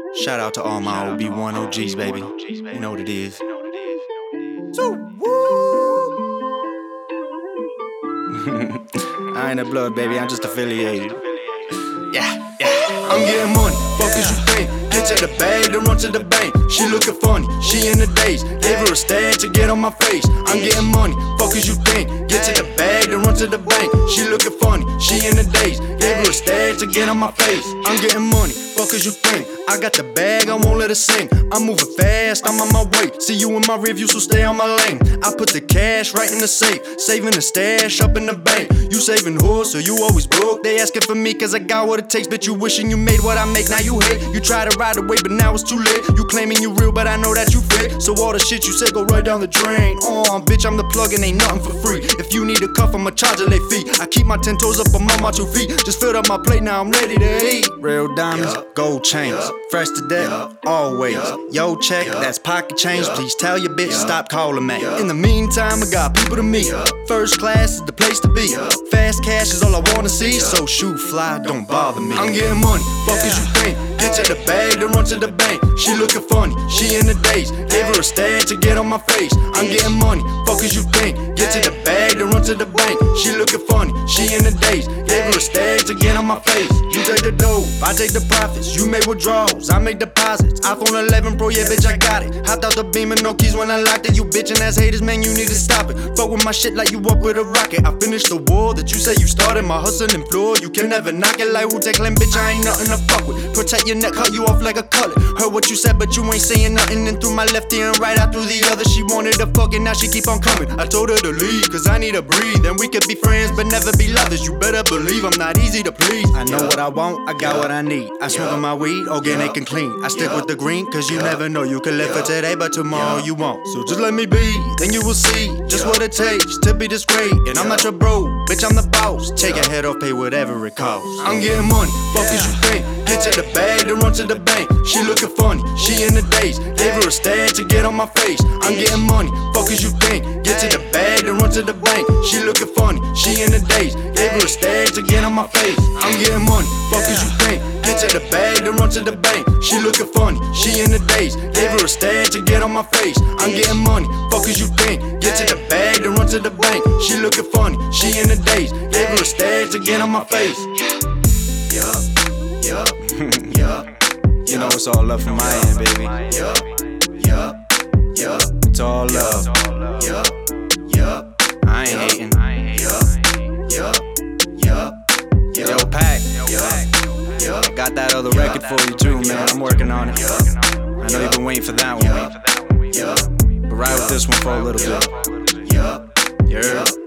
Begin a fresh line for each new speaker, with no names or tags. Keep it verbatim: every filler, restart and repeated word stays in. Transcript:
Shout out to all my O B one O Gs, baby. You know what it is. I ain't a blood, baby. I'm just affiliated. Yeah, yeah.
I'm getting money, fuck as you think. Get to the bag, then run to the bank. She looking funny, she in the daze. Gave her a stab to get on my face. I'm getting money, fuck as you think. Get to the bag, then run to the bank. She looking funny, she in the daze. Gave her a stab to get on my face. I'm getting money, fuck as you think. I got the bag, I won't let her sing. I'm moving fast, I'm on my way. See you in my review, so stay on my lane. I put the cash right in the safe, saving the stash up in the bank. You saving whores, so you always broke. They asking for me cause I got what it takes. Bitch, you wishing you made what I make, now you hate. You try to ride away, but now it's too late. You claiming you real, but I know that you fake. So all the shit you said go right down the drain. Oh, bitch, I'm the plug and ain't nothing for free. If you need a cuff, I'ma charge a late fee. I keep my ten toes up, I'm on my two feet. Just filled up my plate, now I'm ready to eat.
Real diamonds, gold chains, fresh to death, always. Yo, check, that's pocket change. Please tell your bitch stop calling me. In the meantime, I got people to meet. First class is the place to be. Fast cash is all I wanna see. So shoot fly, don't bother me.
I'm getting money, fuck as you think. Get to the bag, then run to the bank. She looking funny, she in the daze. Gave her a stab to get on my face. I'm getting money, fuck as you think. Get to the bag, then run to the bank. She looking funny, she in the daze. Gave her a stab to get on my face. You take the dough, I take the profits. You make withdrawals, I make deposits. iPhone eleven Pro, yeah bitch I got it. Hopped out the beam and no keys when I locked it. You bitchin' ass haters, man you need to stop it. Fuck with my shit like you up with a rocket. I finished the war that you say you started. My hustling floor, you can never knock it. Like Wu-Tang Clan, bitch I ain't nothing to fuck with. Protect your neck, cut you off like a cutlet. Heard what you said but you ain't saying nothing. And through my left ear and right out through the other. She wanted to fuck and now she keep on coming. I told her to leave cause I need to breathe. And we could be friends but never be lovers. You better believe I'm not easy to please.
I know what I want, I got what I need. I smoke my weed, organic and clean. I stick with the green cause you never know. You can live for today but tomorrow you won't. So just let me be, then you will see just what it takes to be this great. And I'm not your bro, bitch I'm the boss. Take a head off, pay whatever it costs.
I'm getting money, fuck as you think. Get to the bag, then run to the bank. She looking funny, she in the daze. Gave her a stab to get on my face. I'm getting money, fuck as you think. Get to the bag, then run to the bank. She looking funny, she in the daze. Gave her a stab to get on my face. I'm getting money, fuck as you think. Get to the bag, then run to the bank. She looking funny, she in the daze. Gave her a stab to get on my face. I'm getting money, fuck as you think. Get to the bag, then run to the bank. She looking funny, she in the daze. Gave her a stab to get on my face.
Yup, yup, yup. You know it's all love from my end, baby. Yup, yup, yup. It's all love. Yup, yup. I ain't hating. Yup, yup, yup. Yo, Pac. Yup. Got that other record for you too, man. I'm working on it. I know you've been waiting for that one. But ride with this one for a little bit. Yup, yup.